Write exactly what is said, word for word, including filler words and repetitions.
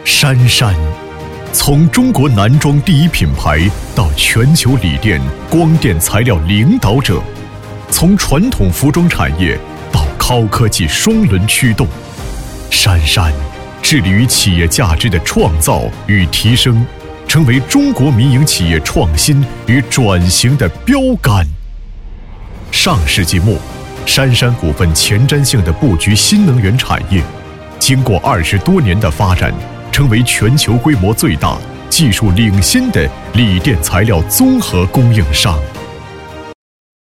杉杉，从中国男装第一品牌到全球锂电、光电材料领导者，从传统服装产业到高科技双轮驱动，杉杉致力于企业价值的创造与提升，成为中国民营企业创新与转型的标杆。上世纪末，杉杉股份前瞻性的布局新能源产业，经过二十多年的发展，成为全球规模最大、技术领先的锂电材料综合供应商。